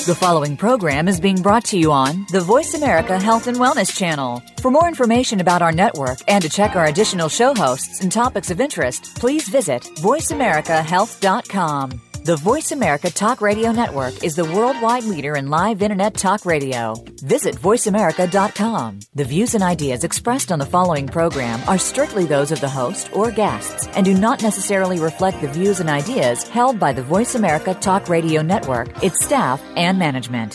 The following program is being brought to you on the Voice America Health and Wellness Channel. For more information about our network and to check our additional show hosts and topics of interest, please visit voiceamericahealth.com. The Voice America Talk Radio Network is the worldwide leader in live Internet talk radio. Visit voiceamerica.com. The views and ideas expressed on the following program are strictly those of the host or guests and do not necessarily reflect the views and ideas held by the Voice America Talk Radio Network, its staff, and management.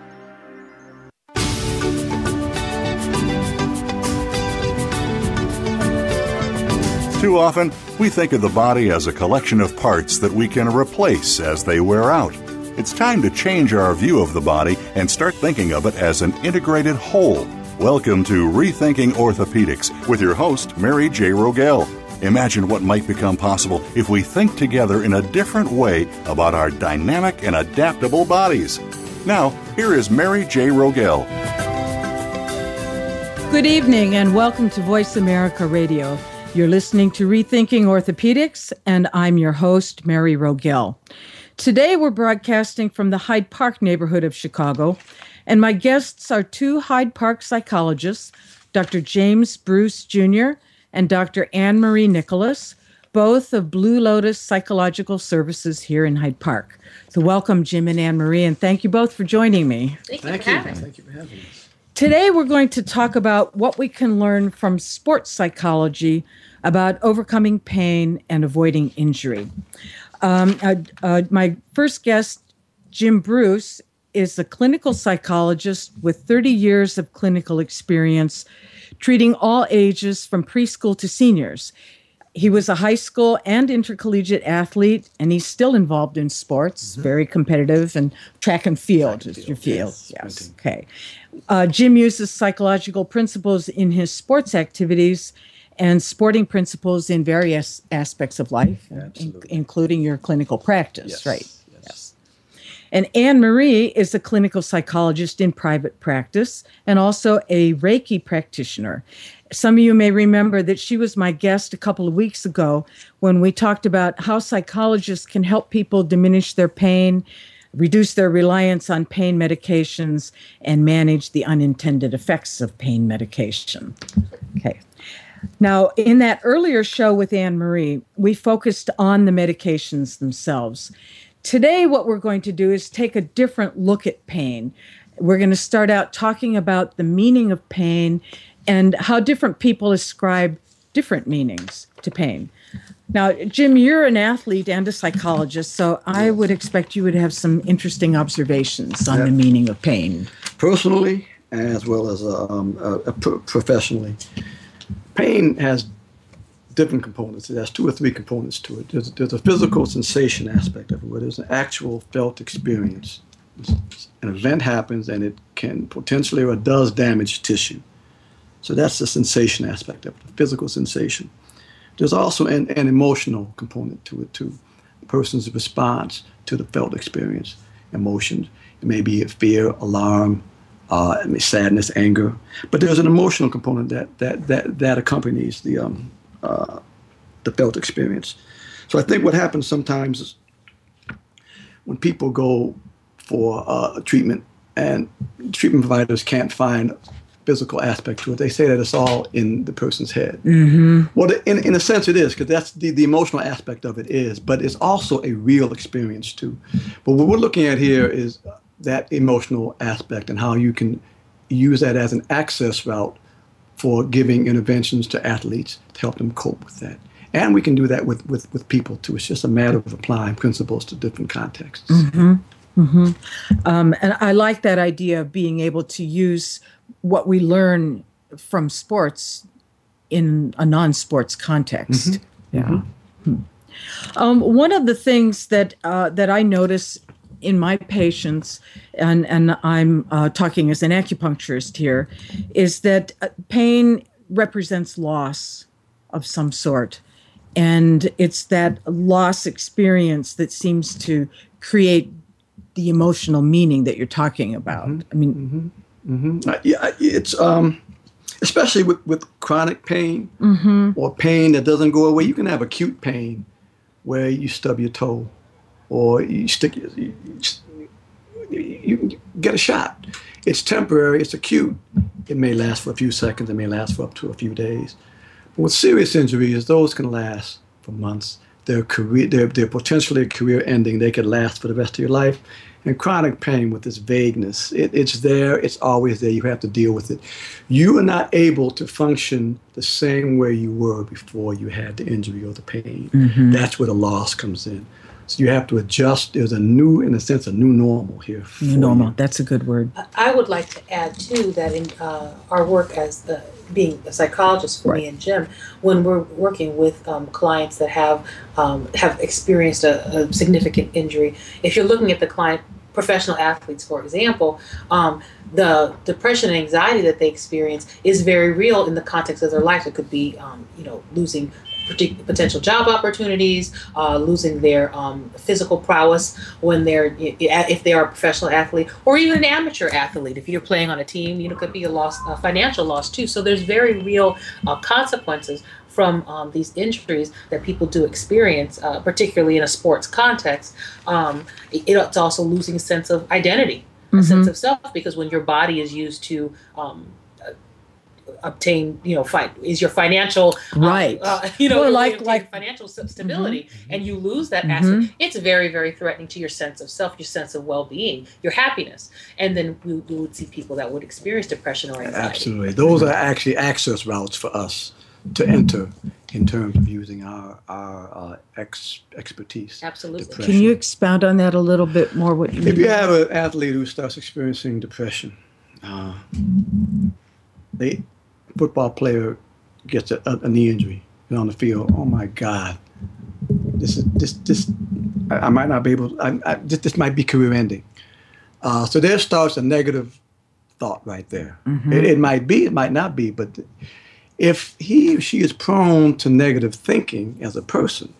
Too often, we think of the body as a collection of parts that we can replace as they wear out. It's time to change our view of the body and start thinking of it as an integrated whole. Welcome to Rethinking Orthopedics with your host, Mary J. Rogel. Imagine what might become possible if we think together in a different way about our dynamic and adaptable bodies. Now, here is Mary J. Rogel. Good evening and welcome to Voice America Radio. You're listening to Rethinking Orthopedics, and I'm your host, Mary Rogel. Today, we're broadcasting from the Hyde Park neighborhood of Chicago, and my guests are two Hyde Park psychologists, Dr. James Bruce Jr. and Dr. Anne Marie Nicholas, both of Blue Lotus Psychological Services here in Hyde Park. So welcome, Jim and Anne Marie, and thank you both for joining me. Thank you for having us. Today, we're going to talk about what we can learn from sports psychology about overcoming pain and avoiding injury. My first guest, Jim Bruce, is a clinical psychologist with 30 years of clinical experience treating all ages from preschool to seniors. He was a high school and intercollegiate athlete, and he's still involved in sports, very competitive, and track and field is your field. Yes. Okay. Jim uses psychological principles in his sports activities and sporting principles in various aspects of life, including your clinical practice, right? Yes. And Anne Marie is a clinical psychologist in private practice and also a Reiki practitioner. Some of you may remember that she was my guest a couple of weeks ago when we talked about how psychologists can help people diminish their pain, reduce their reliance on pain medications, and manage the unintended effects of pain medication. Okay. Now, in that earlier show with Anne Marie, we focused on the medications themselves. Today, what we're going to do is take a different look at pain. We're going to start out talking about the meaning of pain and how different people ascribe different meanings to pain. Now, Jim, you're an athlete and a psychologist, so I would expect you would have some interesting observations on the meaning of pain. Personally, as well as professionally, pain has different components. It has 2 or 3 components to it. There's a physical sensation aspect of it, where there's an actual felt experience. An event happens, and it can potentially or does damage tissue. So that's the sensation aspect of it, the physical sensation. There's also an emotional component to it, too. A person's response to the felt experience, emotions. It may be fear, alarm, sadness, anger. But there's an emotional component that accompanies the felt experience. So I think what happens sometimes is when people go for treatment and treatment providers can't find physical aspect to it, they say that it's all in the person's head. Mm-hmm. Well, in a sense it is, because that's the emotional aspect of it is, but it's also a real experience too. But what we're looking at here is that emotional aspect and how you can use that as an access route for giving interventions to athletes to help them cope with that. And we can do that with people too. It's just a matter of applying principles to different contexts. Mm-hmm. Mm-hmm. And I like that idea of being able to use what we learn from sports in a non-sports context. Mm-hmm. Yeah. Mm-hmm. One of the things that I notice in my patients, and I'm talking as an acupuncturist here, is that pain represents loss of some sort. And it's that loss experience that seems to create the emotional meaning that you're talking about. Mm-hmm. I mean, it's especially with chronic pain or pain that doesn't go away. You can have acute pain where you stub your toe or you stick you can get a shot. It's temporary. It's acute. It may last for a few seconds. It may last for up to a few days. But with serious injuries, those can last for months. They're potentially career-ending. They could last for the rest of your life. And chronic pain with this vagueness, it's there. It's always there. You have to deal with it. You are not able to function the same way you were before you had the injury or the pain. Mm-hmm. That's where the loss comes in. So you have to adjust. There's a new normal here. New normal. That's a good word. I would like to add, too, that in our work as being a psychologist for me and Jim, when we're working with clients that have experienced a significant injury, if you're looking at the client, professional athletes, for example, the depression and anxiety that they experience is very real in the context of their life. It could be, losing potential job opportunities, losing their physical prowess if they are a professional athlete, or even an amateur athlete. If you're playing on a team, it could be a financial loss too. So there's very real consequences from these injuries that people do experience, particularly in a sports context. It's also losing a sense of identity, a sense of self, because when your body is used to obtain, is your financial right, like financial stability, and you lose that aspect, it's very, very threatening to your sense of self, your sense of well-being, your happiness. And then we would see people that would experience depression or anxiety. Absolutely, those are actually access routes for us to enter in terms of using our expertise. Absolutely. Depression. Can you expound on that a little bit more? What you if you have an athlete who starts experiencing depression, the football player gets a knee injury on the field. Oh my God, this I might not be able. This might be career ending. So there starts a negative thought right there. It might be, it might not be, but if he or she is prone to negative thinking as a person,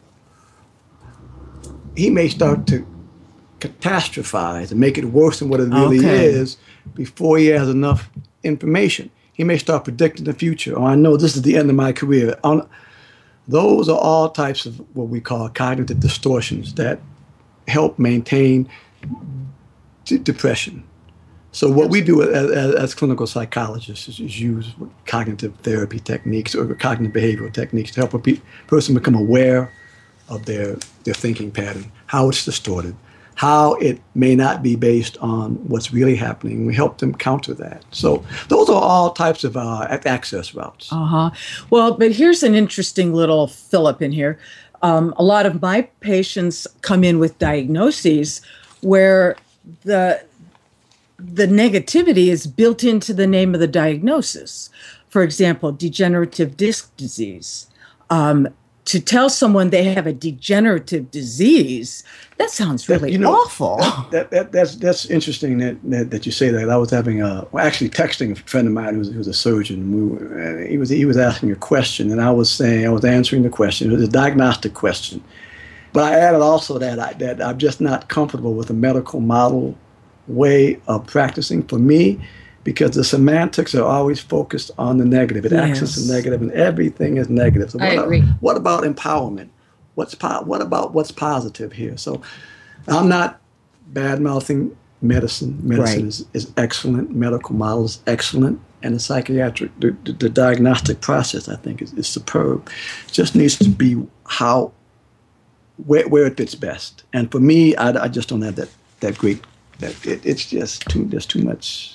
he may start to catastrophize and make it worse than what it really is before he has enough information. He may start predicting the future. Oh, I know this is the end of my career. Those are all types of what we call cognitive distortions that help maintain depression. So what we do as clinical psychologists is use cognitive therapy techniques or cognitive behavioral techniques to help a person become aware of their thinking pattern, how it's distorted, how it may not be based on what's really happening. We help them counter that. So those are all types of access routes. Well, but here's an interesting little fill-up in here. A lot of my patients come in with diagnoses where the negativity is built into the name of the diagnosis. For example, degenerative disc disease. To tell someone they have a degenerative disease, that sounds really awful. That's interesting that you say that. I was having actually texting a friend of mine who's a surgeon. He was asking a question, and I was answering the question. It was a diagnostic question, but I added also that I'm just not comfortable with the medical model way of practicing for me, because the semantics are always focused on the negative. It accesses the negative, and everything is negative. So I agree. What about empowerment? What about what's positive here? So I'm not bad-mouthing medicine. Medicine is excellent. Medical model is excellent. And the psychiatric, the diagnostic process, I think, is superb. It just needs to be where it fits best. And for me, I just don't have that great. It's just there's too much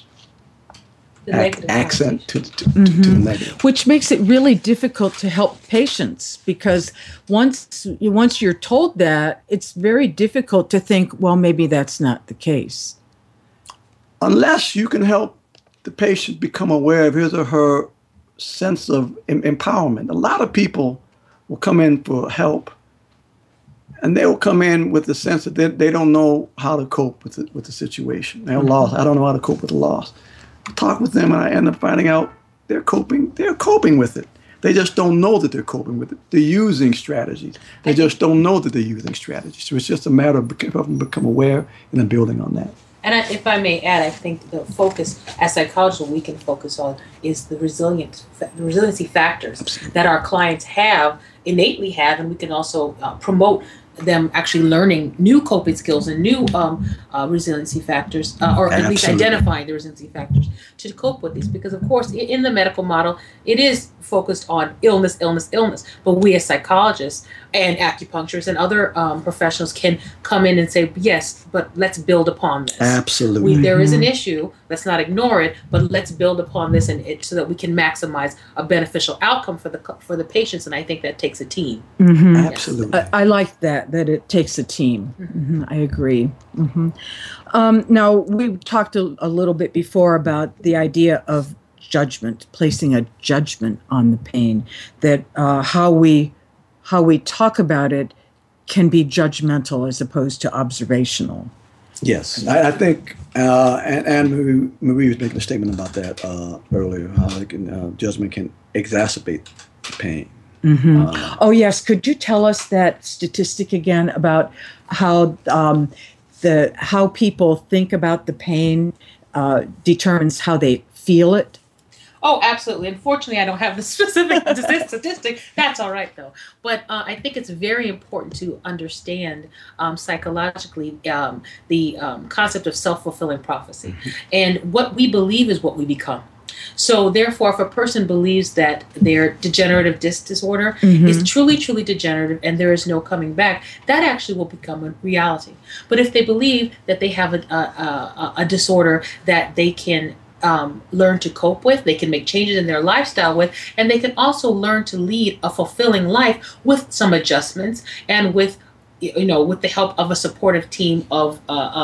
accent to the negative. Which makes it really difficult to help patients, because once you're told that, it's very difficult to think, well, maybe that's not the case. Unless you can help the patient become aware of his or her sense of empowerment. A lot of people will come in for help, and they will come in with the sense that they don't know how to cope with the situation. They're lost. I don't know how to cope with the loss. I talk with them, and I end up finding out they're coping with it. They just don't know that they're coping with it. They're using strategies. They just don't know that they're using strategies. So it's just a matter of helping them become aware and then building on that. And if I may add, I think the focus as psychologists, what we can focus on is the resiliency factors that our clients innately have, and we can also promote them actually learning new coping skills and new resiliency factors, or at least identifying the resiliency factors to cope with these. Because, of course, in the medical model, it is focused on illness. But we as psychologists and acupuncturists and other professionals can come in and say, yes, but let's build upon this. Absolutely. There is an issue. Let's not ignore it, but let's build upon this so that we can maximize a beneficial outcome for the patients. And I think that takes a team. Mm-hmm. Absolutely. I like that it takes a team. Mm-hmm. I agree. Mm-hmm. Now, we talked a little bit before about the idea of judgment, placing a judgment on the pain, that how we talk about it can be judgmental as opposed to observational. Yes, I think, and Marie was making a statement about that earlier, how judgment can exacerbate pain. Mm-hmm. Oh, yes. Could you tell us that statistic again about how how people think about the pain determines how they feel it? Oh, absolutely. Unfortunately, I don't have the specific statistic. That's all right, though. But I think it's very important to understand psychologically the concept of self-fulfilling prophecy. Mm-hmm. And what we believe is what we become. So therefore, if a person believes that their degenerative disc disorder mm-hmm. is truly, truly degenerative and there is no coming back, that actually will become a reality. But if they believe that they have a disorder that they can learn to cope with, they can make changes in their lifestyle with, and they can also learn to lead a fulfilling life with some adjustments and with the help of a supportive team of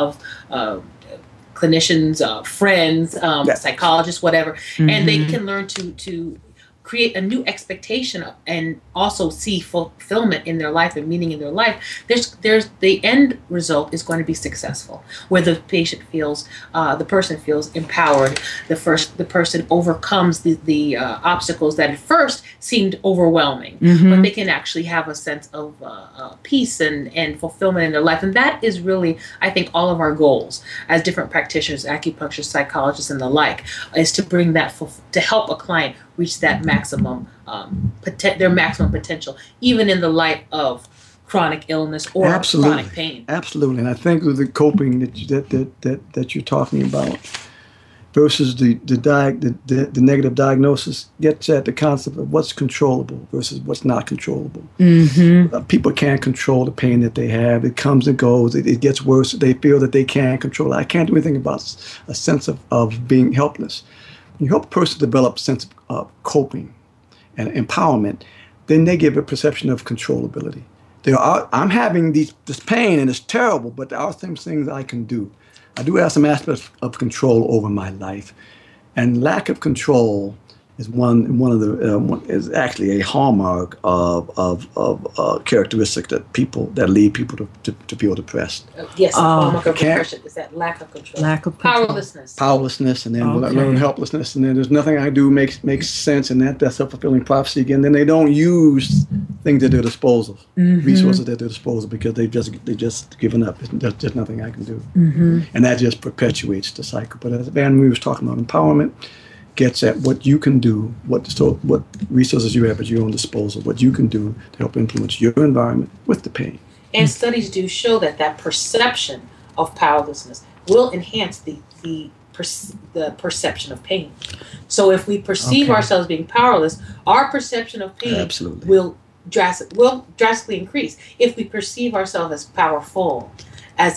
clinicians, friends, psychologists, whatever, mm-hmm. and they can learn to create a new expectation and also see fulfillment in their life and meaning in their life. There's the end result is going to be successful, where the patient feels, the person feels empowered. The person overcomes the obstacles that at first seemed overwhelming, mm-hmm. but they can actually have a sense of peace and fulfillment in their life. And that is really, I think, all of our goals as different practitioners, acupuncturists, psychologists, and the like, is to bring that to help a client reach that maximum, their maximum potential, even in the light of chronic illness or chronic pain. Absolutely, and I think with the coping that you're talking about versus the negative diagnosis gets at the concept of what's controllable versus what's not controllable. Mm-hmm. People can't control the pain that they have. It comes and goes. It gets worse. They feel that they can't control it. I can't do anything about a sense of being helpless. When you help a person develop a sense of coping and empowerment, then they give a perception of controllability. I'm having this pain and it's terrible, but there are some things I can do. I do have some aspects of control over my life, and lack of control is is actually a hallmark of characteristic that lead people to feel depressed. Yes, hallmark of depression is that lack of control, powerlessness, and then helplessness, and then there's nothing I do makes sense, and that's self-fulfilling prophecy again. Then they don't use things at their disposal, mm-hmm. resources at their disposal, because they just given up. There's just nothing I can do, mm-hmm. and that just perpetuates the cycle. But as Anne-Marie was talking about, empowerment gets at what you can do, what resources you have at your own disposal, what you can do to help influence your environment with the pain. And studies do show that perception of powerlessness will enhance the perception of pain. So if we perceive ourselves being powerless, our perception of pain will drastically increase. If we perceive ourselves as powerful, as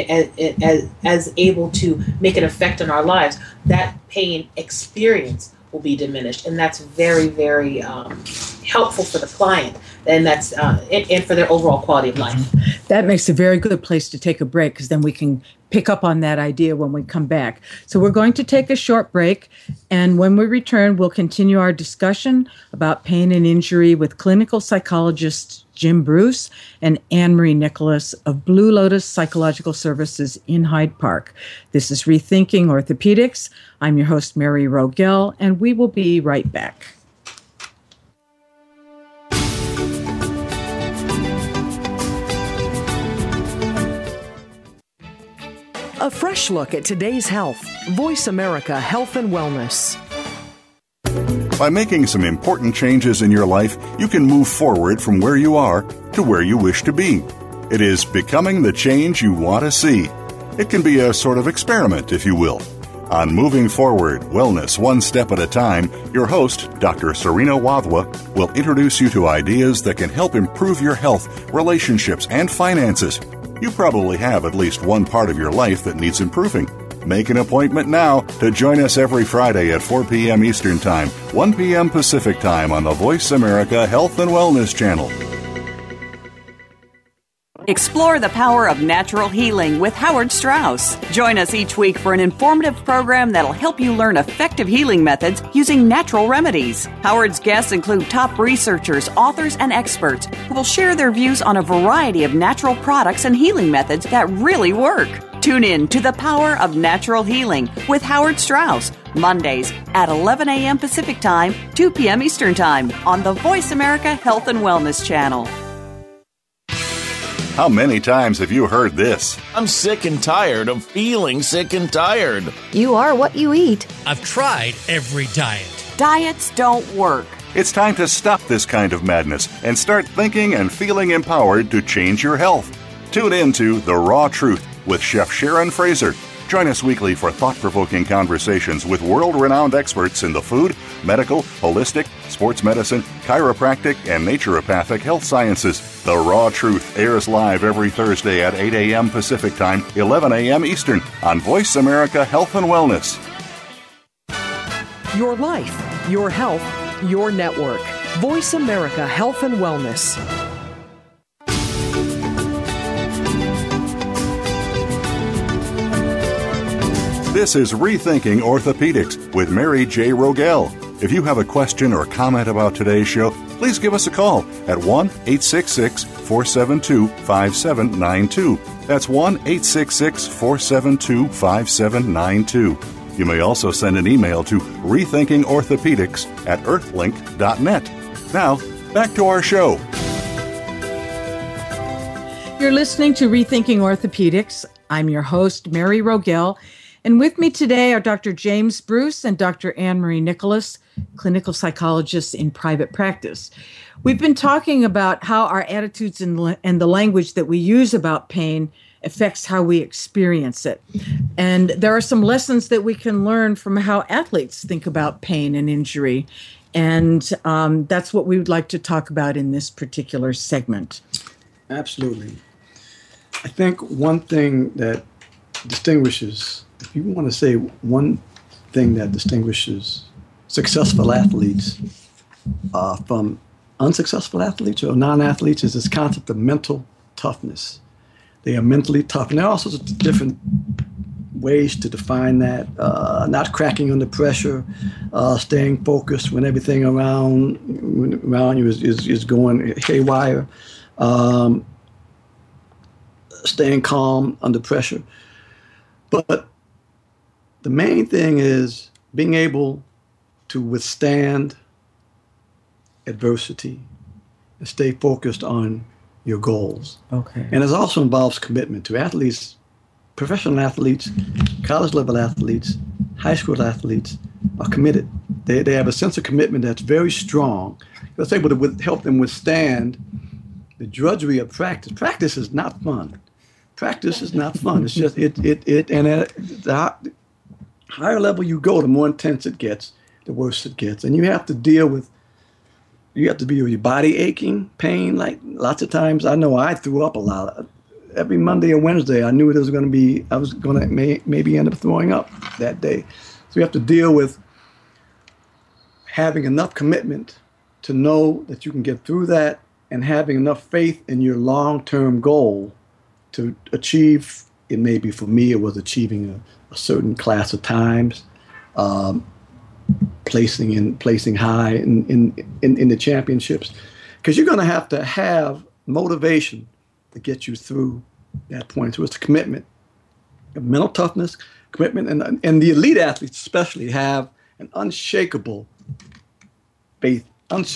able to make an effect on our lives, that pain experience will be diminished, and that's very, very helpful for the client, and that's and for their overall quality of life. That makes a very good place to take a break, because then we can pick up on that idea when we come back. So we're going to take a short break, and when we return, we'll continue our discussion about pain and injury with clinical psychologist Jim Bruce and Anne-Marie Nicholas of Blue Lotus Psychological Services in Hyde Park. This is Rethinking Orthopedics. I'm your host, Mary Rogel, and we will be right back. A fresh look at today's health. Voice America Health and Wellness. By making some important changes in your life, you can move forward from where you are to where you wish to be. It is becoming the change you want to see. It can be a sort of experiment, if you will. On Moving Forward, Wellness One Step at a Time, your host, Dr. Serena Wadhwa, will introduce you to ideas that can help improve your health, relationships, and finances. You probably have at least one part of your life that needs improving. Make an appointment now to join us every Friday at 4 p.m. Eastern Time, 1 p.m. Pacific Time on the Voice America Health and Wellness Channel. Explore the power of natural healing with Howard Strauss. Join us each week for an informative program that'll help you learn effective healing methods using natural remedies. Howard's guests include top researchers, authors, and experts who will share their views on a variety of natural products and healing methods that really work. Tune in to The Power of Natural Healing with Howard Strauss, Mondays at 11 a.m. Pacific Time, 2 p.m. Eastern Time on the Voice America Health and Wellness Channel. How many times have you heard this? I'm sick and tired of feeling sick and tired. You are what you eat. I've tried every diet. Diets don't work. It's time to stop this kind of madness and start thinking and feeling empowered to change your health. Tune in to The Raw Truth with Chef Sharon Fraser. Join us weekly for thought-provoking conversations with world-renowned experts in the food, medical, holistic, sports medicine, chiropractic, and naturopathic health sciences. The Raw Truth airs live every Thursday at 8 a.m. Pacific Time, 11 a.m. Eastern on Voice America Health and Wellness. Your life, your health, your network. Voice America Health and Wellness. This is Rethinking Orthopedics with Mary J. Rogel. If you have a question or comment about today's show, please give us a call at 1-866-472-5792. That's 1-866-472-5792. You may also send an email to rethinkingorthopedics@earthlink.net. Now, back to our show. You're listening to Rethinking Orthopedics. I'm your host, Mary Rogel. And with me today are Dr. James Bruce and Dr. Anne Marie Nicholas, clinical psychologists in private practice. We've been talking about how our attitudes and the language that we use about pain affects how we experience it. And there are some lessons that we can learn from how athletes think about pain and injury. And that's what we would like to talk about in this particular segment. Absolutely. I think one thing that distinguishes, if you want to say one thing that distinguishes successful athletes from unsuccessful athletes or non-athletes, is this concept of mental toughness. They are mentally tough. And there are also different ways to define that. Not cracking under pressure, staying focused when everything around you is going haywire, staying calm under pressure. But the main thing is being able to withstand adversity and stay focused on your goals. Okay. And it also involves commitment to athletes, professional athletes, college level athletes, high school athletes are committed. They have a sense of commitment that's very strong. That's able to help them withstand the drudgery of practice. Practice is not fun. Practice is not fun. It's just and at the higher level you go, the more intense it gets, the worse it gets, and you have to deal with your body aching, pain. Like lots of times, I know I threw up a lot. Every Monday or Wednesday, I knew I was going to maybe end up throwing up that day. So you have to deal with having enough commitment to know that you can get through that, and having enough faith in your long-term goal to achieve. It may be, for me, it was achieving a certain class of times, placing high in the championships, because you're going to have motivation to get you through that point. So it's a commitment, a mental toughness, commitment, and the elite athletes especially have an unshakable faith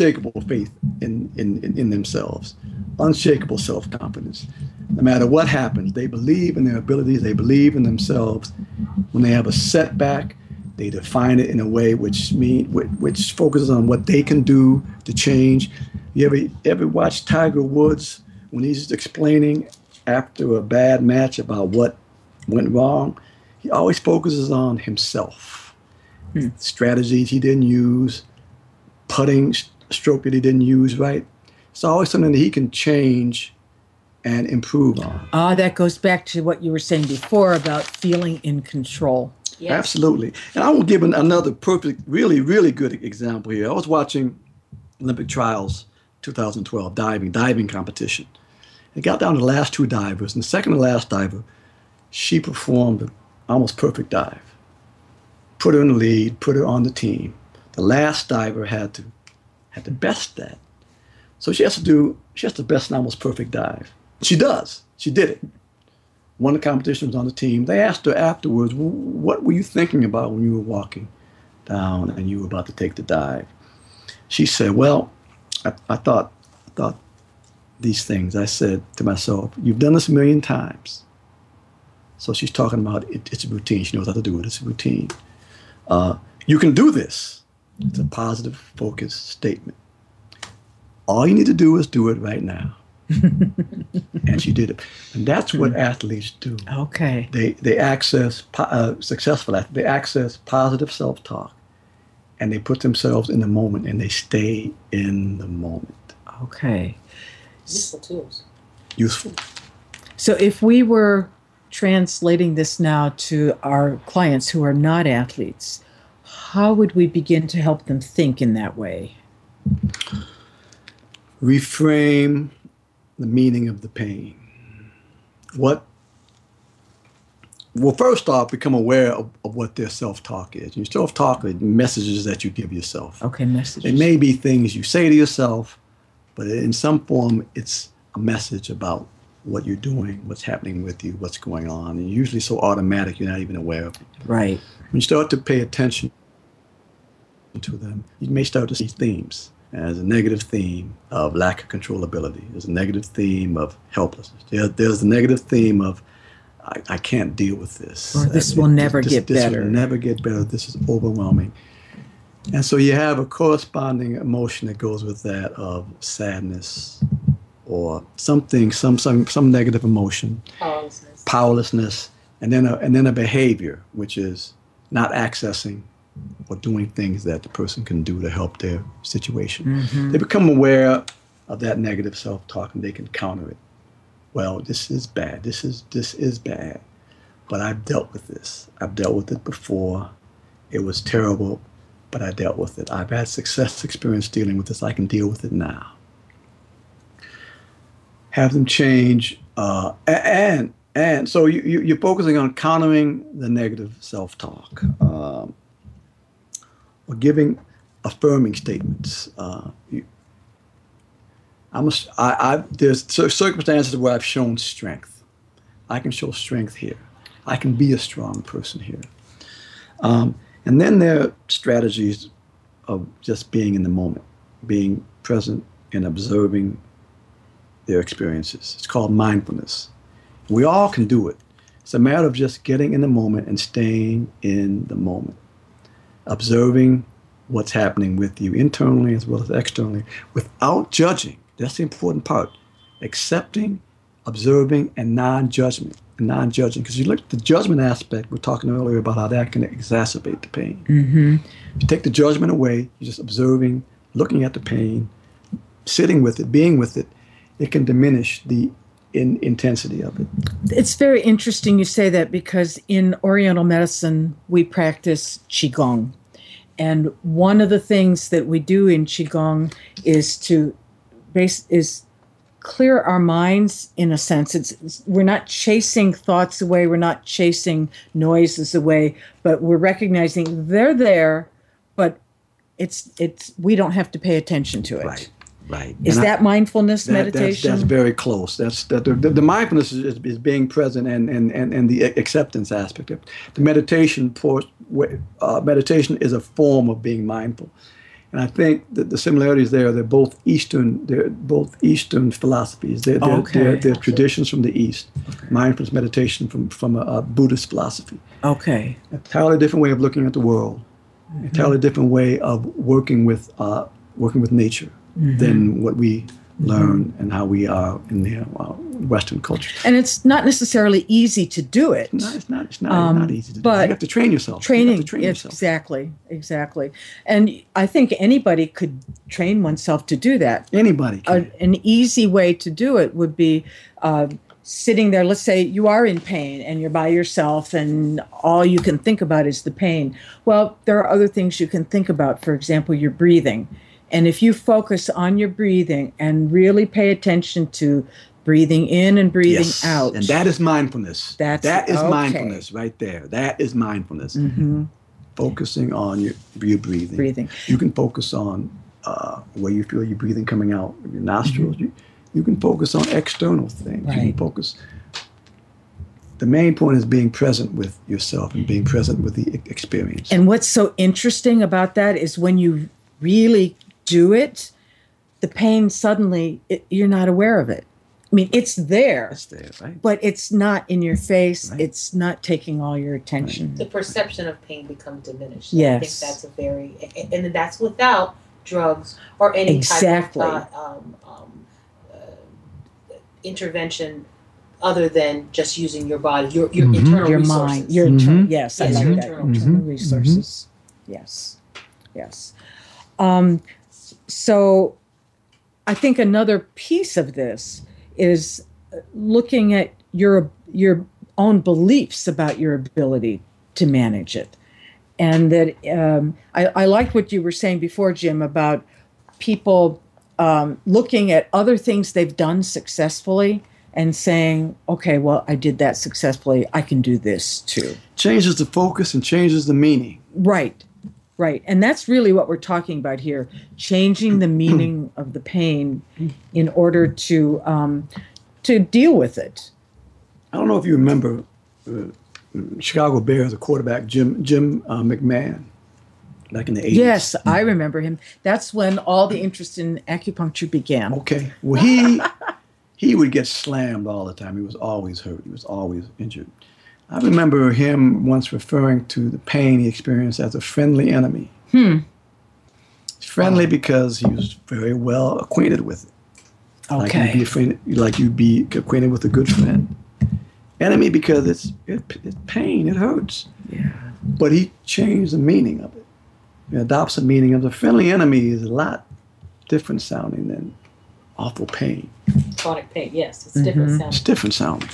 in themselves, unshakable self-confidence. No matter what happens, they believe in their abilities, they believe in themselves. When they have a setback, they define it in a way which focuses on what they can do to change. You ever watch Tiger Woods when he's explaining after a bad match about what went wrong, he always focuses on himself. Strategies he didn't use, putting stroke that he didn't use right. It's always something that he can change and improve on. That goes back to what you were saying before about feeling in control. Yes. Absolutely. And I will give another perfect, really, really good example here. I was watching Olympic trials 2012, diving competition. It got down to the last two divers, and the second to last diver, she performed an almost perfect dive. Put her in the lead, put her on the team. The last diver had to best that. So she has to best an almost perfect dive. She does. She did it. Won the competition, was on the team. They asked her afterwards, what were you thinking about when you were walking down and you were about to take the dive? She said, well, I thought these things. I said to myself, you've done this a million times. So she's talking about it's a routine. She knows how to do it. It's a routine. You can do this. It's a positive, focused statement. All you need to do is do it right now. And she did it. And that's what athletes do. Okay. They access, successful athletes, they access positive self-talk. And they put themselves in the moment and they stay in the moment. Okay. Useful tools. Useful. So if we were translating this now to our clients who are not athletes, how would we begin to help them think in that way? Reframe the meaning of the pain. Well, first off, become aware of what their self-talk is. Your self-talk are messages that you give yourself. Okay, messages. It may be things you say to yourself, but in some form, it's a message about what you're doing, what's happening with you, what's going on. And usually so automatic, you're not even aware of it. Right. When you start to pay attention to them, you may start to see themes. As a negative theme of lack of controllability. There's a negative theme of helplessness. There's a negative theme of, I can't deal with this. Or this will never get better. This will never get better. This is overwhelming. And so you have a corresponding emotion that goes with that of sadness or something, some negative emotion. Powerlessness. And then a behavior, which is not accessing or doing things that the person can do to help their situation. Mm-hmm. They become aware of that negative self-talk and they can counter it. Well, this is bad. This is bad. But I've dealt with this. I've dealt with it before. It was terrible, but I dealt with it. I've had success experience dealing with this. I can deal with it now. Have them change. And so you're focusing on countering the negative self-talk. Or giving affirming statements. There's circumstances where I've shown strength. I can show strength here. I can be a strong person here. And then there are strategies of just being in the moment, being present and observing their experiences. It's called mindfulness. We all can do it. It's a matter of just getting in the moment and staying in the moment. Observing what's happening with you internally as well as externally without judging. That's the important part. Accepting, observing, and non-judgment. Because you look at the judgment aspect, we were talking earlier about how that can exacerbate the pain. Mm-hmm. If you take the judgment away, you're just observing, looking at the pain, sitting with it, being with it, it can diminish the intensity of it. It's very interesting you say that because in Oriental medicine, we practice Qigong. And one of the things that we do in Qigong is is clear our minds in a sense. We're not chasing thoughts away. We're not chasing noises away, but we're recognizing they're there, but we don't have to pay attention to it. Right. Is that mindfulness meditation? That's very close. The mindfulness is being present and the acceptance aspect of it. The meditation is a form of being mindful, and I think that the similarities there. They're both Eastern philosophies. They're traditions from the East. Okay. Mindfulness meditation from a Buddhist philosophy. Okay. A entirely different way of looking at the world. Mm-hmm. Entirely different way of working with nature. Mm-hmm. Than what we learn and how we are in the Western culture. And it's not necessarily easy to do it. No, it's not easy to do. But you have to train yourself. Training, exactly. And I think anybody could train oneself to do that. Anybody can. An easy way to do it would be sitting there. Let's say you are in pain and you're by yourself and all you can think about is the pain. Well, there are other things you can think about. For example, your breathing. And if you focus on your breathing and really pay attention to breathing in and breathing out. And that is mindfulness. That is okay. mindfulness right there. That is mindfulness. Mm-hmm. Focusing on your breathing. You can focus on where you feel your breathing coming out of your nostrils. Mm-hmm. You can focus on external things. Right. You can focus. The main point is being present with yourself and being present with the experience. And what's so interesting about that is when you really do it, the pain suddenly, you're not aware of it. I mean, it's there. It's there, right? But it's not in your face. Right. It's not taking all your attention. The perception of pain becomes diminished. Yes. I think that's a very, and that's without drugs or any type of intervention other than just using your body, your internal your resources. mind, your internal, yes, I Yes, like your that. internal Internal resources. Yes. So I think another piece of this is looking at your own beliefs about your ability to manage it. And that I liked what you were saying before, Jim, about people looking at other things they've done successfully and saying, okay, well, I did that successfully. I can do this too. Changes the focus and changes the meaning. Right. And that's really what we're talking about here, changing the meaning of the pain in order to deal with it. I don't know if you remember Chicago Bears, the quarterback, Jim McMahon, back in the 80s. Yes, I remember him. That's when all the interest in acupuncture began. Okay. Well, he would get slammed all the time. He was always hurt. He was always injured. I remember him once referring to the pain he experienced as a friendly enemy. Friendly because he was very well acquainted with it. Okay. Like you'd be acquainted with a good friend. Enemy because it's pain. It hurts. Yeah. But he changed the meaning of it. He adopts the meaning of the friendly enemy is a lot different sounding than awful pain. Chronic pain, yes, it's different sounding. It's different sounding.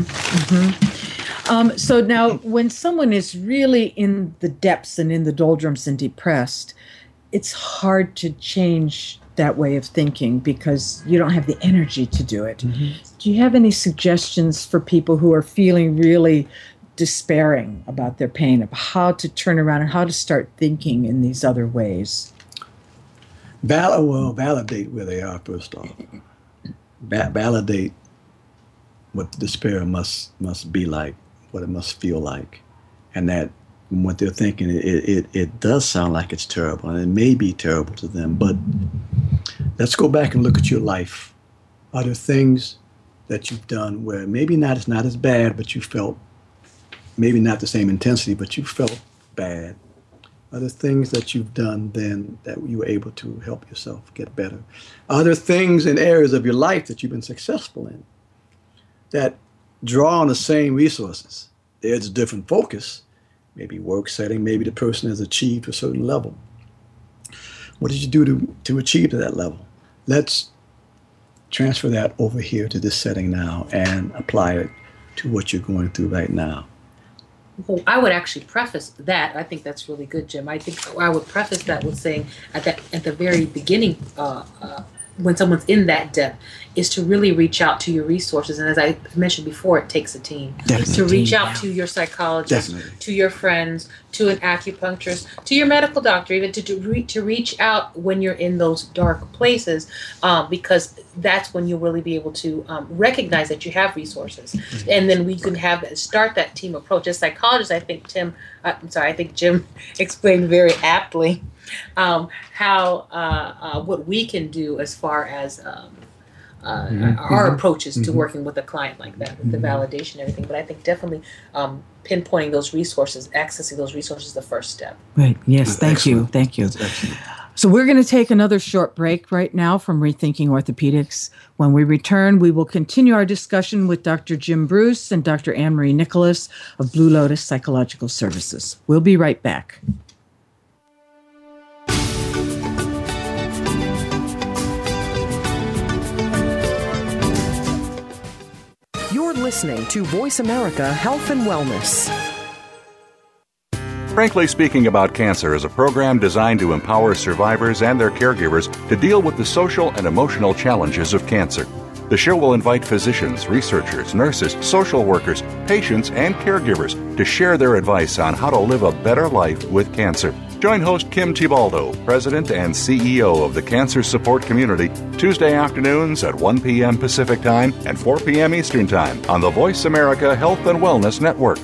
So now, when someone is really in the depths and in the doldrums and depressed, it's hard to change that way of thinking because you don't have the energy to do it. Do you have any suggestions for people who are feeling really despairing about their pain, of how to turn around and how to start thinking in these other ways? Validate where they are first off. Validate what despair must be like, what it must feel like, and that what they're thinking, it does sound like it's terrible, and it may be terrible to them. But let's go back and look at your life. Are there things that you've done where maybe it's not as bad, but you felt maybe not the same intensity, but you felt bad? Are there things that you've done then that you were able to help yourself get better? Are there things in areas of your life that you've been successful in that draw on the same resources? There's a different focus, maybe work setting, maybe the person has achieved a certain level. What did you do to achieve to that level? Let's transfer that over here to this setting now and apply it to what you're going through right now. Well, I would actually preface that. I think that's really good, Jim. I think I would preface that with saying at the very beginning, when someone's in that depth, is to really reach out to your resources. And as I mentioned before, it takes a team. To reach out to your psychologist, to your friends, to an acupuncturist, to your medical doctor, even to reach out when you're in those dark places, because that's when you'll really be able to recognize that you have resources. And then we can start that team approach. As psychologists, I think Jim explained very aptly how what we can do as far as our approaches to working with a client like that, with the validation and everything. But I think definitely pinpointing those resources, accessing those resources is the first step. Right. Yes. Thank you. So we're going to take another short break right now from Rethinking Orthopedics. When we return, we will continue our discussion with Dr. Jim Bruce and Dr. Anne-Marie Nicholas of Blue Lotus Psychological Services. We'll be right back. You're listening to Voice America Health and Wellness. Frankly Speaking About Cancer is a program designed to empower survivors and their caregivers to deal with the social and emotional challenges of cancer. The show will invite physicians, researchers, nurses, social workers, patients, and caregivers to share their advice on how to live a better life with cancer. Join host Kim Tibaldo, President and CEO of the Cancer Support Community, Tuesday afternoons at 1 p.m. Pacific Time and 4 p.m. Eastern Time on the Voice America Health and Wellness Network.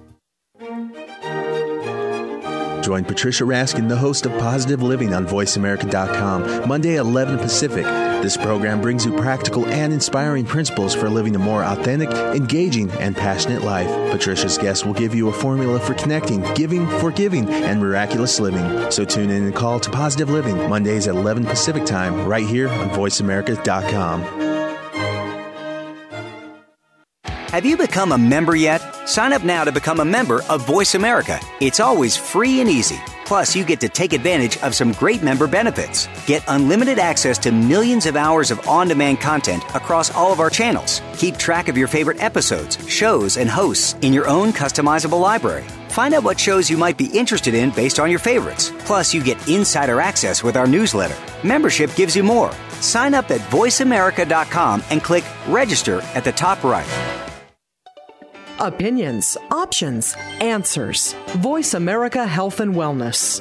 Join Patricia Raskin, the host of Positive Living on VoiceAmerica.com, Monday at 11 Pacific. This program brings you practical and inspiring principles for living a more authentic, engaging, and passionate life. Patricia's guests will give you a formula for connecting, giving, forgiving, and miraculous living. So tune in and call to Positive Living, Mondays at 11 Pacific Time, right here on VoiceAmerica.com. Have you become a member yet? Sign up now to become a member of Voice America. It's always free and easy. Plus, you get to take advantage of some great member benefits. Get unlimited access to millions of hours of on-demand content across all of our channels. Keep track of your favorite episodes, shows, and hosts in your own customizable library. Find out what shows you might be interested in based on your favorites. Plus, you get insider access with our newsletter. Membership gives you more. Sign up at VoiceAmerica.com and click Register at the top right. Opinions, options, answers. Voice America Health and Wellness.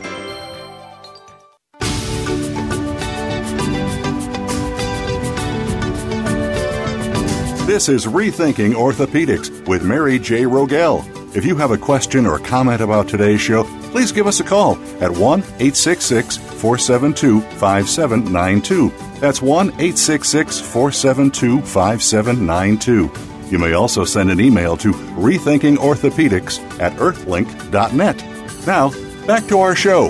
This is Rethinking Orthopedics with Mary J. Rogel. If you have a question or comment about today's show, please give us a call at 1-866-472-5792. That's 1-866-472-5792. You may also send an email to rethinkingorthopedics@earthlink.net. Now, back to our show.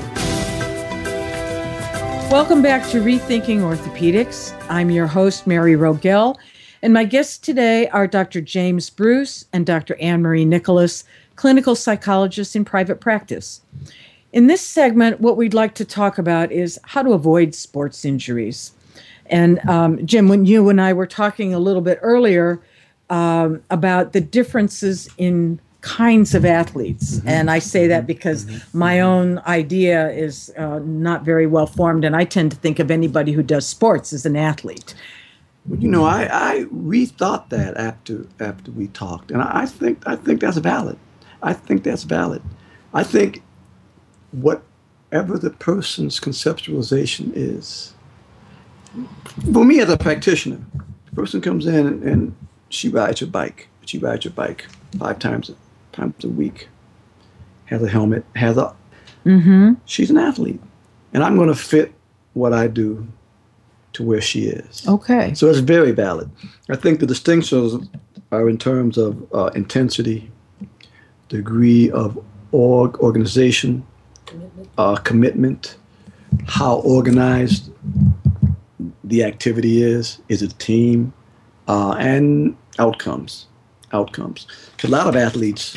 Welcome back to Rethinking Orthopedics. I'm your host, Mary Rogel, and my guests today are Dr. James Bruce and Dr. Anne-Marie Nicholas, clinical psychologists in private practice. In this segment, what we'd like to talk about is how to avoid sports injuries. And Jim, when you and I were talking a little bit earlier about the differences in kinds of athletes. Mm-hmm. And I say that because my own idea is not very well formed, and I tend to think of anybody who does sports as an athlete. Well, you know, I rethought that after we talked, and I think that's valid. I think that's valid. I think whatever the person's conceptualization is, for me as a practitioner, the person comes in and she rides her bike. She rides her bike 5 times a week. Has a helmet. She's an athlete, and I'm going to fit what I do to where she is. Okay. So it's very valid. I think the distinctions are in terms of intensity, degree of organization, commitment, how organized the activity is it a team, and outcomes. Because a lot of athletes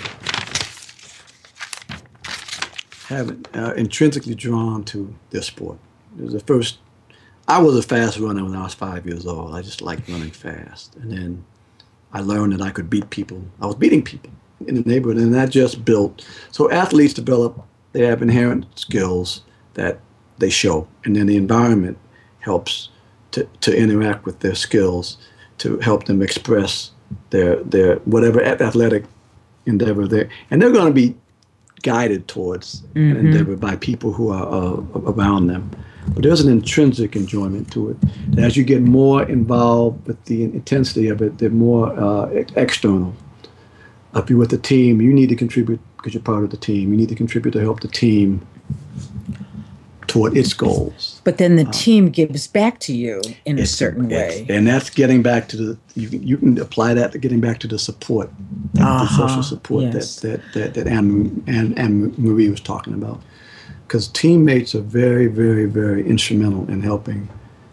are intrinsically drawn to their sport. I was a fast runner when I was 5 years old. I just liked running fast. And then I learned that I could beat people. I was beating people in the neighborhood, and that just built. So athletes develop, they have inherent skills that they show. And then the environment helps to interact with their skills, to help them express their whatever athletic endeavor they're going to be guided towards an endeavor by people who are around them. But there's an intrinsic enjoyment to it. And as you get more involved with the intensity of it, they're more external. If you're with the team, you need to contribute because you're part of the team. You need to contribute to help the team toward its goals. But then the team gives back to you in a certain way. And that's getting back to you can apply that to getting back to the support, the social support that Anne Marie was talking about. because teammates are very, very, very instrumental in helping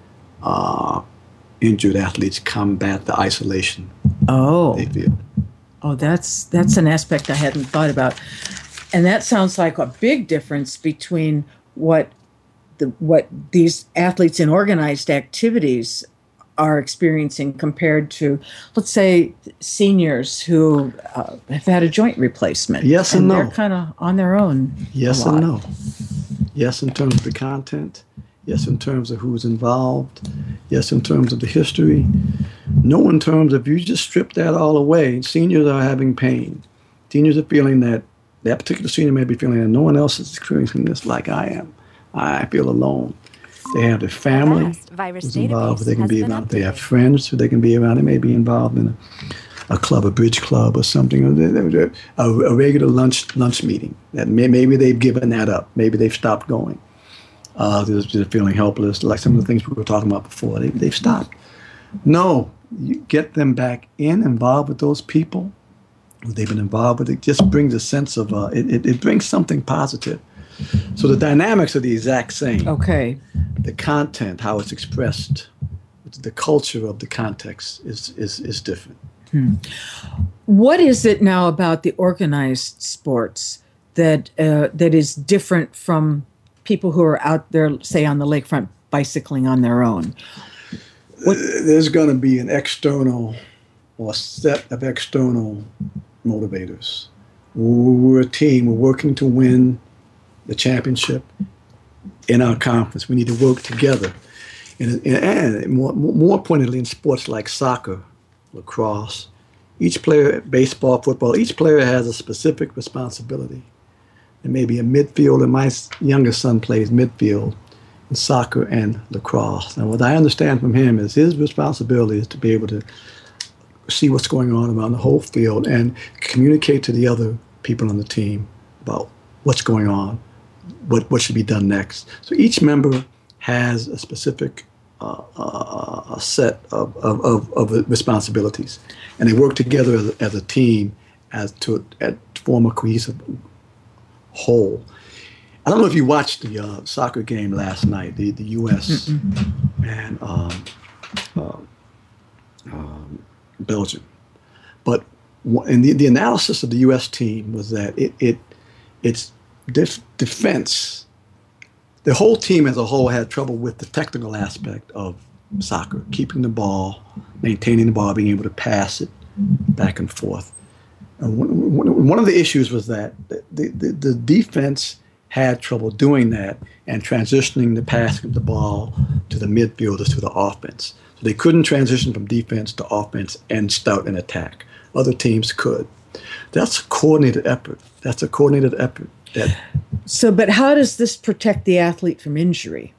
injured athletes combat the isolation they feel. Oh, that's an aspect I hadn't thought about. And that sounds like a big difference between what these athletes in organized activities are experiencing compared to, let's say, seniors who have had a joint replacement. Yes and no. They're kind of on their own. Yes and no. Yes, in terms of the content. Yes, in terms of who's involved. Yes, in terms of the history. No, in terms of, you just strip that all away, seniors are having pain. Seniors are feeling that particular senior may be feeling that no one else is experiencing this like I am. I feel alone. They have their family who's involved, who they can be around. They have friends who they can be around. They may be involved in a club, a bridge club or something, a regular lunch meeting. That maybe they've given that up. Maybe they've stopped going. They're feeling helpless, like some of the things we were talking about before. They've stopped. No, you get them back involved with those people who they've been involved with. It just brings a sense of, it brings something positive. So the dynamics are the exact same. Okay. The content, how it's expressed, the culture of the context is different. What is it now about the organized sports that is different from people who are out there, say, on the lakefront bicycling on their own? There's going to be an external or a set of external motivators. We're a team. We're working to win the championship in our conference. We need to work together. And more pointedly in sports like soccer, lacrosse, each player, baseball, football, each player has a specific responsibility. There may be a midfielder. My youngest son plays midfield in soccer and lacrosse. And what I understand from him is his responsibility is to be able to see what's going on around the whole field and communicate to the other people on the team about what's going on, what should be done next. So each member has a specific a set of responsibilities, and they work together as a team to form a cohesive whole. I don't know if you watched the soccer game last night, the U.S. and Belgium, but in the analysis of the U.S. team was that its defense, the whole team as a whole had trouble with the technical aspect of soccer, keeping the ball, maintaining the ball, being able to pass it back and forth. And one of the issues was that the defense had trouble doing that and transitioning the passing of the ball to the midfielders, to the offense. So they couldn't transition from defense to offense and start an attack. Other teams could. That's a coordinated effort. But how does this protect the athlete from injury?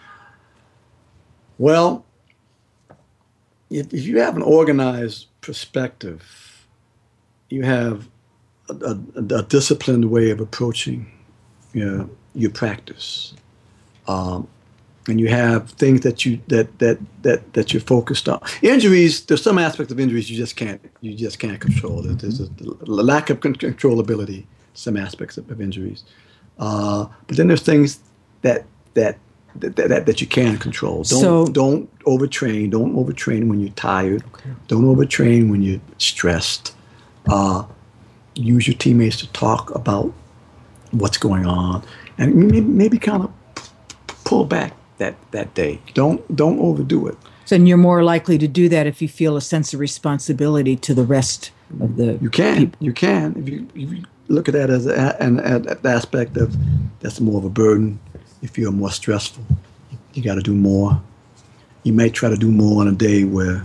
Well, if you have an organized perspective, you have a disciplined way of approaching your practice, and you have things that you're focused on. Injuries, there's some aspects of injuries you just can't control. There's a lack of controllability. Some aspects of injuries, but then there's things that you can control. Don't overtrain. Don't overtrain when you're tired. Okay. Don't overtrain when you're stressed. Use your teammates to talk about what's going on, and maybe kind of pull back that day. Don't overdo it. So you're more likely to do that if you feel a sense of responsibility to the rest of the people. You can. If you look at that as an aspect of that's more of a burden. You feel more stressful. You got to do more. You may try to do more on a day where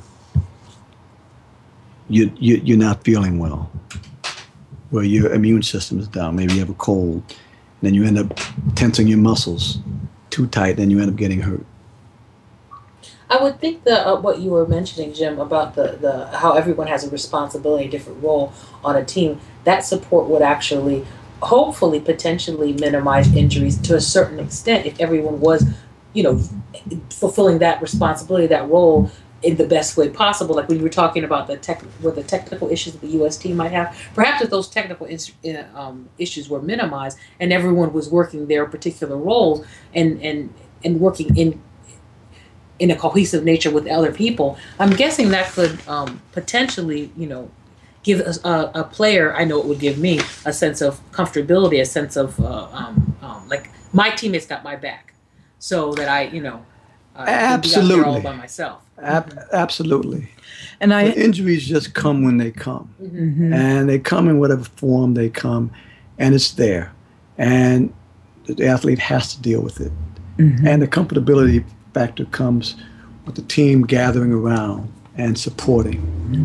you're not feeling well, where your immune system is down. Maybe you have a cold, and then you end up tensing your muscles too tight, then you end up getting hurt. I would think that what you were mentioning, Jim, about the how everyone has a responsibility, a different role on a team, that support would actually, hopefully, potentially minimize injuries to a certain extent if everyone was, fulfilling that responsibility, that role in the best way possible. Like when you were talking about the technical issues that the U.S. team might have, perhaps if those technical issues were minimized and everyone was working their particular roles and working in a cohesive nature with other people, I'm guessing that could potentially, give a player, I know it would give me, a sense of comfortability, a sense of like my teammates got my back, so that I, absolutely, be out there all by myself. Absolutely. And but injuries just come when they come, and they come in whatever form they come, and it's there, and the athlete has to deal with it, and the comfortability factor comes with the team gathering around and supporting,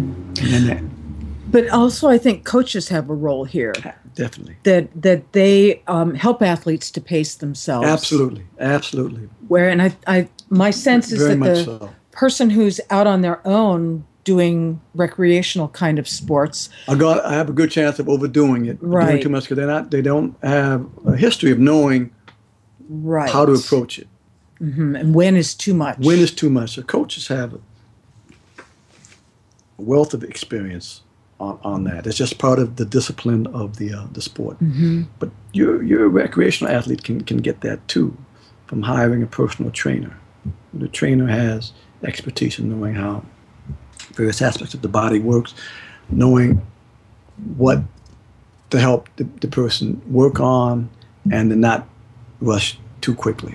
But also, I think coaches have a role here. Definitely. That they help athletes to pace themselves. Absolutely. And my sense is Very that much the so. person who's out on their own doing recreational kind of sports, I have a good chance of overdoing it, right? Doing too much because they don't have a history of knowing how to approach it. And when is too much? When is too much? So coaches have a wealth of experience on that. It's just part of the discipline of the sport. But your recreational athlete can get that too, from hiring a personal trainer. The trainer has expertise in knowing how various aspects of the body works, knowing what to help the person work on, and to not rush too quickly.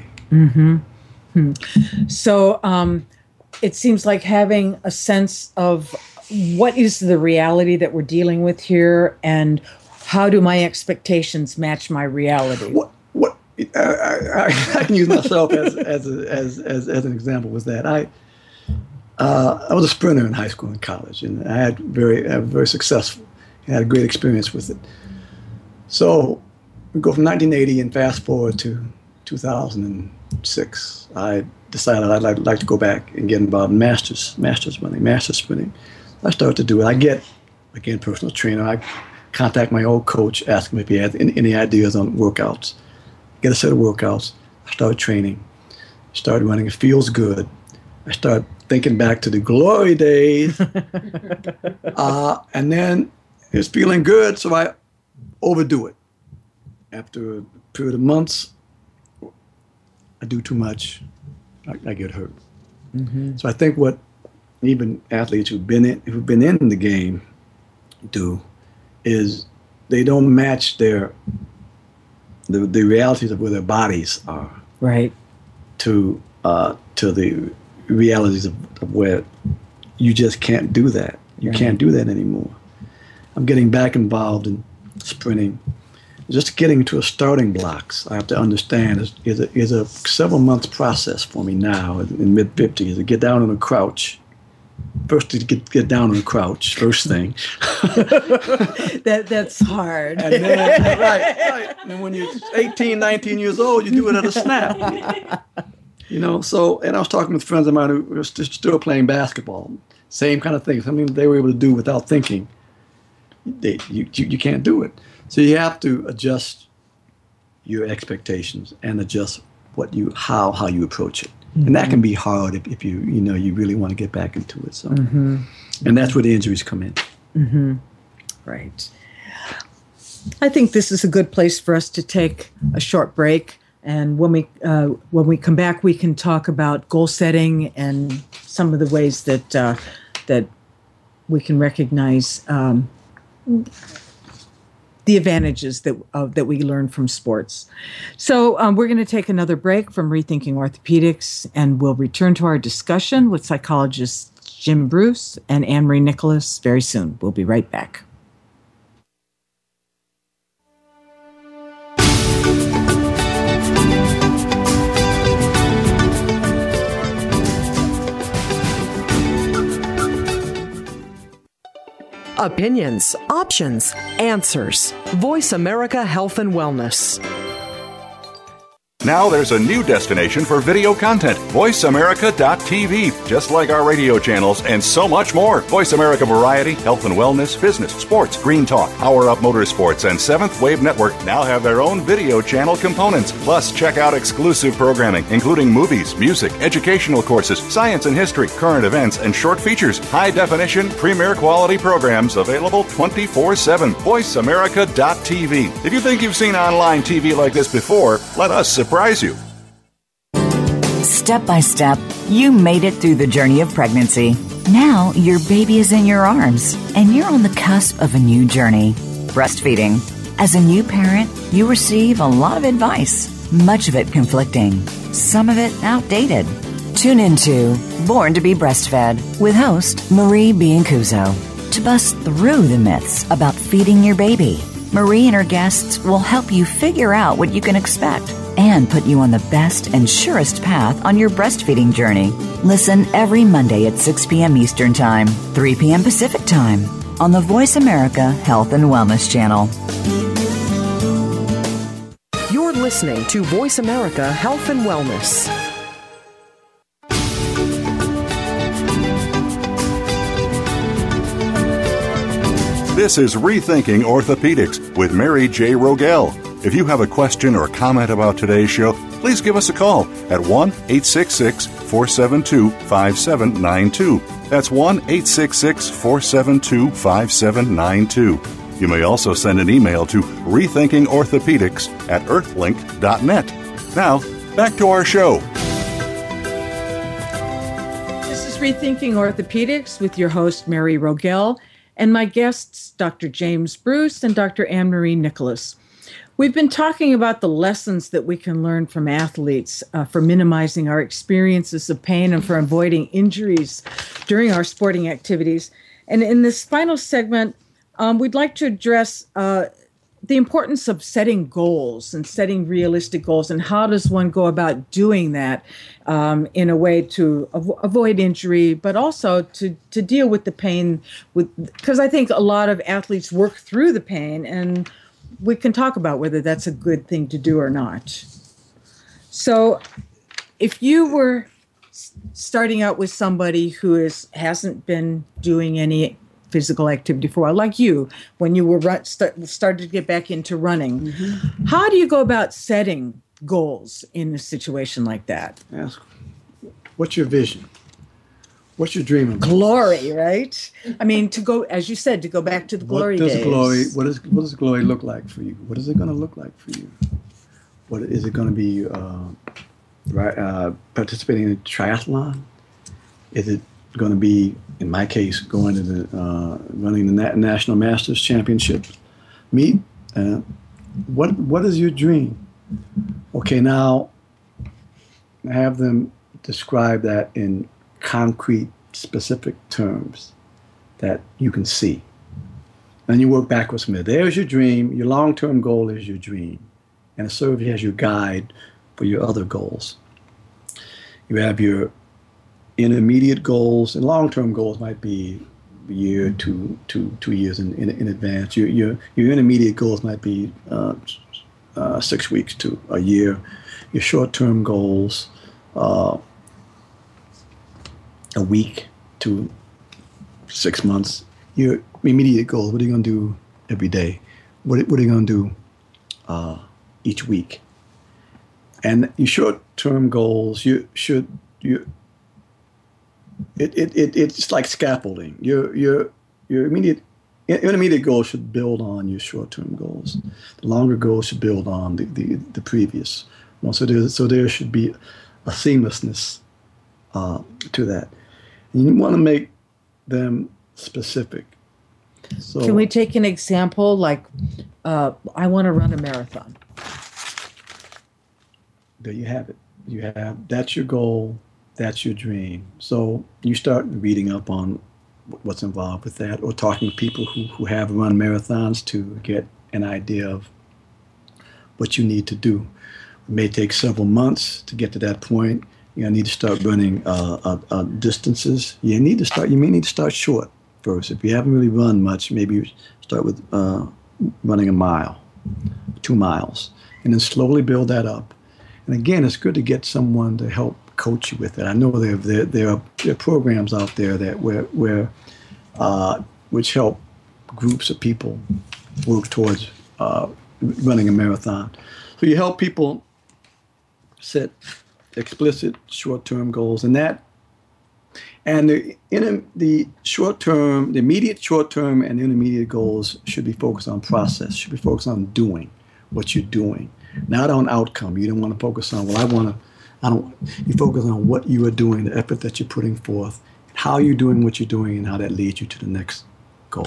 So it seems like having a sense of what is the reality that we're dealing with here, and how do my expectations match my reality? I can use myself as an example. Was that I was a sprinter in high school and college, and I was very successful. I had a great experience with it. So we go from 1980 and fast forward to 2006. I decided I'd like to go back and get involved in masters sprinting. I started to do it. I get, again, personal trainer. I contact my old coach, ask him if he had any ideas on workouts. Get a set of workouts. I started training. Started running. It feels good. I started thinking back to the glory days. And then it's feeling good, so I overdo it. After a period of months, I do too much. I get hurt. So I think what even athletes who've been in the game do is they don't match the realities of where their bodies are, right, to the realities of where you just can't do that. You can't do that anymore. I'm getting back involved in sprinting. Just getting into a starting blocks, I have to understand, is a several months process for me now in mid-50s to get down on a crouch. First to get down on a crouch, first thing. That's hard. And then, right. And when you're 18, 19 years old, you do it at a snap. So, and I was talking with friends of mine who were still playing basketball. Same kind of thing. Something they were able to do without thinking. You can't do it. So you have to adjust your expectations and adjust how you approach it. And that can be hard if you really want to get back into it. So, and that's where the injuries come in. Right. I think this is a good place for us to take a short break. And when we come back, we can talk about goal setting and some of the ways that we can recognize the advantages that we learn from sports. So we're going to take another break from Rethinking Orthopedics, and we'll return to our discussion with psychologists Jim Bruce and Anne-Marie Nicholas very soon. We'll be right back. Opinions, options, answers. Voice America Health and Wellness. Now there's a new destination for video content, voiceamerica.tv, just like our radio channels and so much more. Voice America Variety, Health and Wellness, Business, Sports, Green Talk, Power Up Motorsports, and Seventh Wave Network now have their own video channel components. Plus, check out exclusive programming, including movies, music, educational courses, science and history, current events, and short features. High-definition, premier quality programs available 24/7. VoiceAmerica.tv. If you think you've seen online TV like this before, let us surprise you. Step by step, you made it through the journey of pregnancy. Now your baby is in your arms, and you're on the cusp of a new journey. Breastfeeding. As a new parent, you receive a lot of advice, much of it conflicting, some of it outdated. Tune into Born to be Breastfed with host Marie Biancuzzo to bust through the myths about feeding your baby. Marie and her guests will help you figure out what you can expect and put you on the best and surest path on your breastfeeding journey. Listen every Monday at 6 p.m. Eastern Time, 3 p.m. Pacific Time on the Voice America Health and Wellness Channel. You're listening to Voice America Health and Wellness. This is Rethinking Orthopedics with Mary J. Rogel. If you have a question or comment about today's show, please give us a call at 1-866-472-5792. That's 1-866-472-5792. You may also send an email to rethinkingorthopedics@earthlink.net. Now, back to our show. This is Rethinking Orthopedics with your host, Mary Rogel, and my guests, Dr. James Bruce and Dr. Anne-Marie Nicholas. We've been talking about the lessons that we can learn from athletes for minimizing our experiences of pain and for avoiding injuries during our sporting activities. And in this final segment, we'd like to address the importance of setting goals and setting realistic goals, and how does one go about doing that in a way to avoid injury, but also to deal with the pain. Because I think a lot of athletes work through the pain, and we can talk about whether that's a good thing to do or not. So if you were starting out with somebody who hasn't been doing any physical activity for a while, like you, when you were started to get back into running, how do you go about setting goals in a situation like that? Ask, what's your vision? What's your dream? Glory, right? I mean, to go, as you said, to go back to the glory days. What does glory look like for you? What is it going to look like for you? What is it going to be? Participating in a triathlon? Is it going to be, in my case, going to the running the National Masters Championship meet? What is your dream? Okay, now have them describe that in concrete, specific terms that you can see. And you work backwards from there. There's your dream. Your long-term goal is your dream. And it serves as your guide for your other goals. You have your intermediate goals, and long-term goals might be a year, 2 years in advance. Your intermediate goals might be 6 weeks to a year. Your short-term goals, a week to 6 months. Your immediate goals, what are you going to do every day? What are you going to do each week? And your short-term goals, it's like scaffolding. Your intermediate goals should build on your short-term goals. The longer goals should build on the previous one. So there should be a seamlessness to that. And you want to make them specific. So, can we take an example? Like, I want to run a marathon. There you have it. That's your goal. That's your dream. So you start reading up on what's involved with that, or talking to people who have run marathons to get an idea of what you need to do. It may take several months to get to that point. You need to start running distances. You may need to start short first. If you haven't really run much, maybe you start with running a mile, 2 miles, and then slowly build that up. And again, it's good to get someone to help coach you with it. I know there are programs out there that which help groups of people work towards running a marathon. So you help people set explicit short-term goals, and the short-term, the immediate short-term and intermediate goals should be focused on process, should be focused on doing what you're doing, not on outcome. You don't want to focus on, you focus on what you are doing, the effort that you're putting forth, how you're doing what you're doing, and how that leads you to the next goal.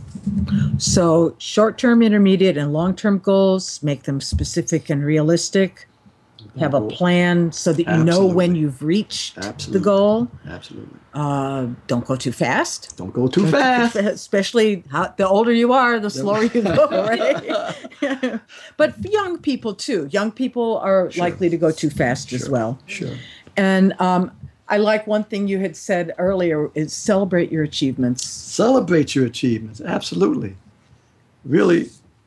So short-term, intermediate, and long-term goals, make them specific and realistic. Have a plan so that you know when you've reached the goal. Absolutely. Don't go too fast. Don't go too fast. Especially the older you are, the slower you go, right? But for young people, too. Young people are likely to go too fast as well. Sure. And I like one thing you had said earlier is celebrate your achievements. Celebrate your achievements. Absolutely. Really,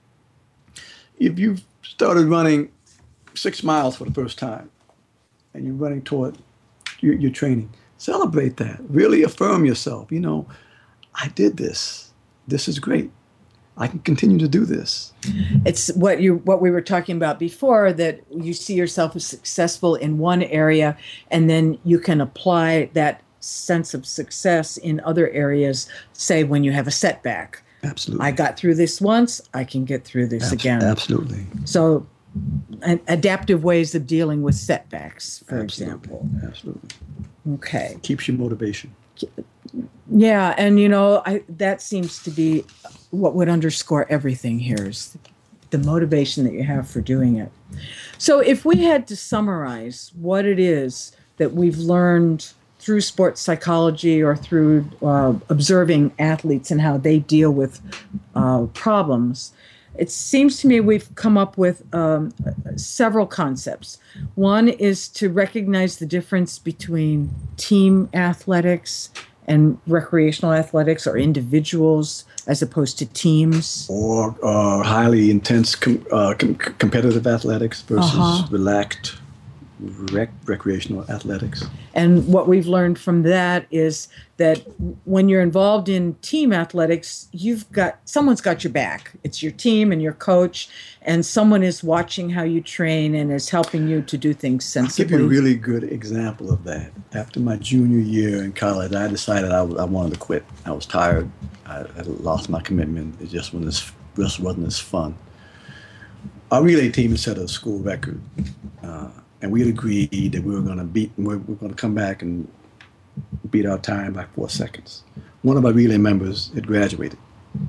if you've started running 6 miles for the first time and you're running toward your training, celebrate that. Really affirm yourself. You know, I did this. This is great. I can continue to do this. It's what we were talking about before, that you see yourself as successful in one area, and then you can apply that sense of success in other areas, say when you have a setback. Absolutely. I got through this once, I can get through this again. Absolutely. So adaptive ways of dealing with setbacks, for example. Absolutely. Okay. Keeps your motivation. Yeah, and that seems to be what would underscore everything here is the motivation that you have for doing it. So if we had to summarize what it is that we've learned through sports psychology or through observing athletes and how they deal with problems, it seems to me we've come up with several concepts. One is to recognize the difference between team athletics and recreational athletics, or individuals as opposed to teams. Or highly intense competitive athletics versus relaxed recreational athletics. And what we've learned from that is that when you're involved in team athletics, someone's got your back. It's your team and your coach, and someone is watching how you train and is helping you to do things sensibly. I'll give you a really good example of that. After my junior year in college, I decided I wanted to quit. I was tired. I had lost my commitment. It just wasn't as fun. Our relay team had set a school record. And we had agreed that we were going to come back and beat our time by 4 seconds. One of our relay members had graduated.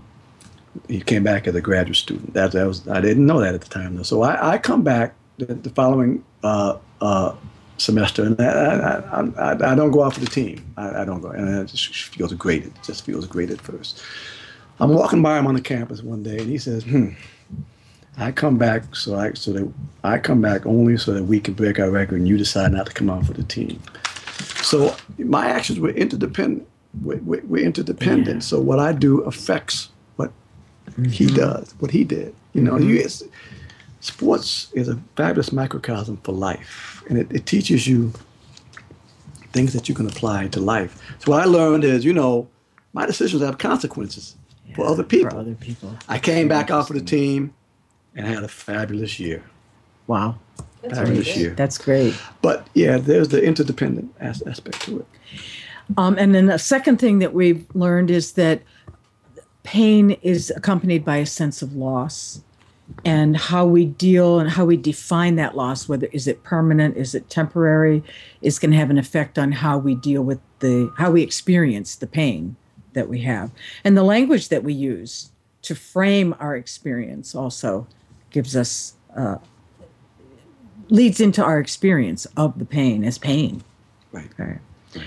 He came back as a graduate student. I didn't know that at the time, though. So I come back the following semester, and I don't go out for the team. I don't go, and it just feels great. It just feels great at first. I'm walking by him on the campus one day, and he says, I come back I come back only so that we can break our record, and you decide not to come out for the team. So my actions were interdependent. We're interdependent. So what I do affects what he does, what he did. Sports is a fabulous microcosm for life, and it teaches you things that you can apply to life. So what I learned is, my decisions have consequences for other people. I came back out for the team and had a fabulous year. Wow. Fabulous year. That's great. But yeah, there's the interdependent aspect to it. And then the second thing that we've learned is that pain is accompanied by a sense of loss, and how we deal and how we define that loss, whether is it permanent, is it temporary, is going to have an effect on how we deal with how we experience the pain that we have. And the language that we use to frame our experience also gives us, leads into our experience of the pain as pain. Right. Okay.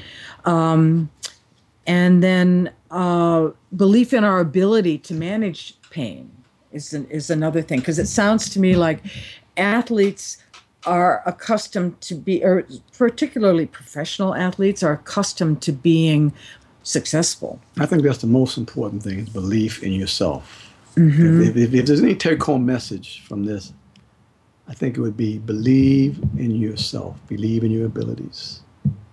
And then belief in our ability to manage pain is another thing, because it sounds to me like athletes are accustomed to be, or particularly professional athletes are accustomed to being successful. I think that's the most important thing, is belief in yourself. If there's any take-home message from this, I think it would be believe in yourself, believe in your abilities.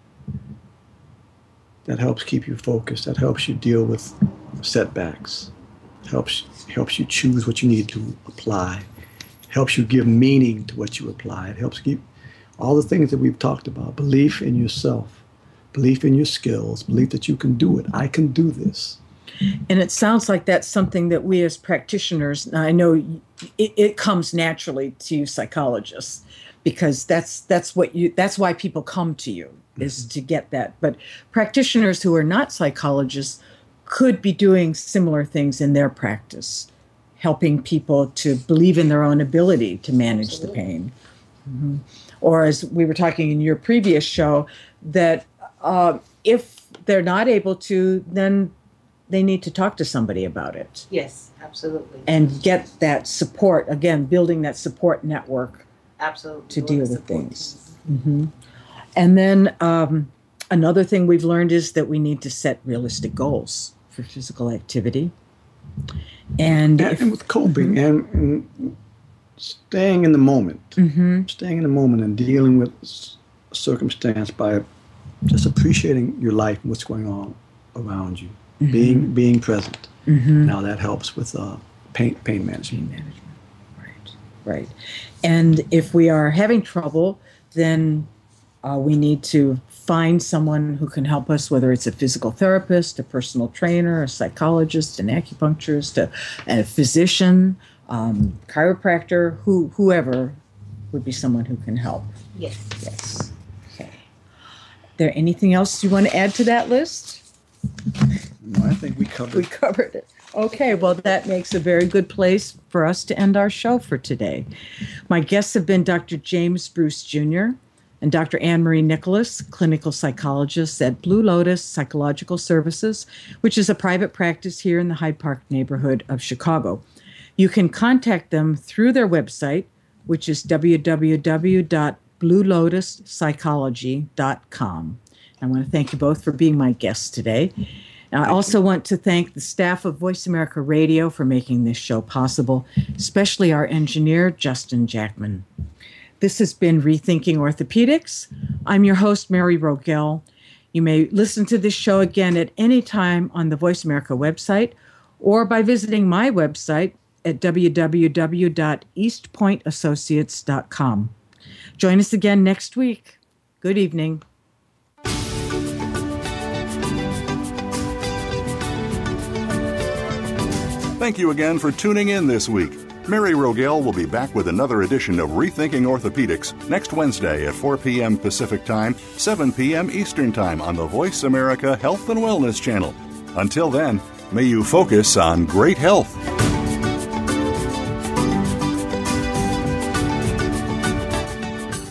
That helps keep you focused. That helps you deal with setbacks. Helps you choose what you need to apply. Helps you give meaning to what you apply. It helps keep all the things that we've talked about. Belief in yourself, belief in your skills, belief that you can do it. I can do this. And it sounds like that's something that we as practitioners, I know it comes naturally to psychologists, because that's why people come to you, is to get that. But practitioners who are not psychologists could be doing similar things in their practice, helping people to believe in their own ability to manage the pain. Mm-hmm. Or as we were talking in your previous show, that if they're not able to, then they need to talk to somebody about it. Yes, absolutely. And get that support, again, building that support network. Absolutely. To deal with things. Mm-hmm. And then another thing we've learned is that we need to set realistic goals for physical activity. And with coping, mm-hmm. and staying in the moment. Mm-hmm. Staying in the moment and dealing with circumstance by just appreciating your life and what's going on around you. Mm-hmm. Being present. Mm-hmm. Now that helps with pain management. Right. And if we are having trouble, then we need to find someone who can help us, whether it's a physical therapist, a personal trainer, a psychologist, an acupuncturist, a physician, chiropractor, whoever would be someone who can help. Yes. Okay. There anything else you want to add to that list? No, I think we covered it. Okay, well, that makes a very good place for us to end our show for today. My guests have been Dr. James Bruce Jr. and Dr. Anne Marie Nicholas, clinical psychologists at Blue Lotus Psychological Services, which is a private practice here in the Hyde Park neighborhood of Chicago. You can contact them through their website, which is www.bluelotuspsychology.com. I want to thank you both for being my guests today. And I also want to thank the staff of Voice America Radio for making this show possible, especially our engineer, Justin Jackman. This has been Rethinking Orthopedics. I'm your host, Mary Rogel. You may listen to this show again at any time on the Voice America website or by visiting my website at www.eastpointassociates.com. Join us again next week. Good evening. Thank you again for tuning in this week. Mary Rogel will be back with another edition of Rethinking Orthopedics next Wednesday at 4 p.m. Pacific Time, 7 p.m. Eastern Time on the Voice America Health and Wellness Channel. Until then, may you focus on great health.